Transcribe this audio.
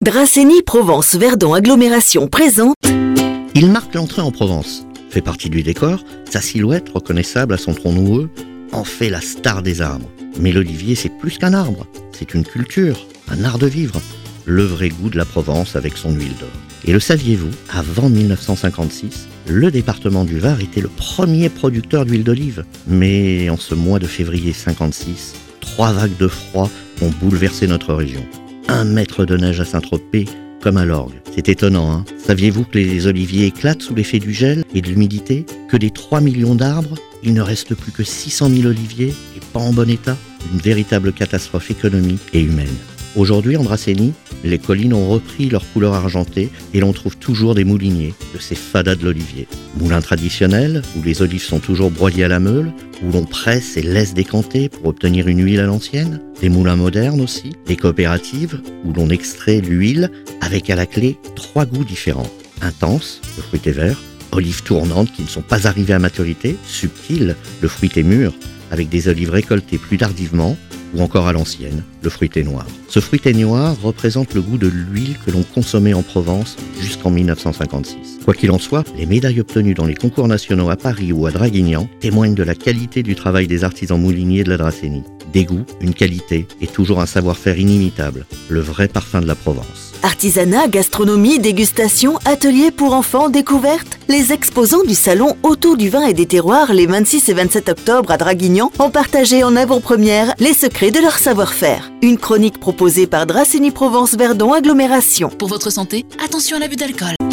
Dracénie Provence Verdon Agglomération présente. Il marque l'entrée en Provence, fait partie du décor, sa silhouette reconnaissable à son tronc noueux en fait la star des arbres. Mais l'olivier, c'est plus qu'un arbre, c'est une culture, un art de vivre, le vrai goût de la Provence avec son huile d'or. Et le saviez-vous, avant 1956, le département du Var était le premier producteur d'huile d'olive. Mais en ce mois de février 56, 3 vagues de froid ont bouleversé notre région. 1 mètre de neige à Saint-Tropez, comme à l'orgue. C'est étonnant, hein? Saviez-vous que les oliviers éclatent sous l'effet du gel et de l'humidité? Que des 3 millions d'arbres, il ne reste plus que 600 000 oliviers et pas en bon état? Une véritable catastrophe économique et humaine. Aujourd'hui, en Dracénie, les collines ont repris leur couleur argentée et l'on trouve toujours des mouliniers de ces fadas de l'olivier. Moulins traditionnels, où les olives sont toujours broyées à la meule, où l'on presse et laisse décanter pour obtenir une huile à l'ancienne. Des moulins modernes aussi, des coopératives, où l'on extrait l'huile avec à la clé 3 goûts différents. Intense, le fruité vert, olives tournantes qui ne sont pas arrivées à maturité, subtil, le fruité mûr, avec des olives récoltées plus tardivement, ou encore à l'ancienne, le fruité noir. Ce fruité noir représente le goût de l'huile que l'on consommait en Provence jusqu'en 1956. Quoi qu'il en soit, les médailles obtenues dans les concours nationaux à Paris ou à Draguignan témoignent de la qualité du travail des artisans mouliniers de la Dracénie. Des goûts, une qualité et toujours un savoir-faire inimitable, le vrai parfum de la Provence. Artisanat, gastronomie, dégustation, ateliers pour enfants, découvertes. Les exposants du salon Autour du vin et des terroirs les 26 et 27 octobre à Draguignan ont partagé en avant-première les secrets de leur savoir-faire. Une chronique proposée par Dracénie Provence Verdon Agglomération. Pour votre santé, attention à l'abus d'alcool.